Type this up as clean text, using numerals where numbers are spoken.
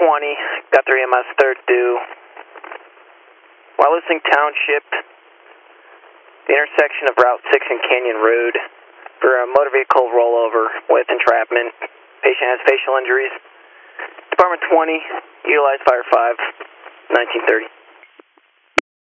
got 3 MS 3rd due. Wyalusing Township, the intersection of Route 6 and Canyon Road, for a motor vehicle rollover with entrapment. Patient has facial injuries. Department 20, utilize Fire 5, 1930.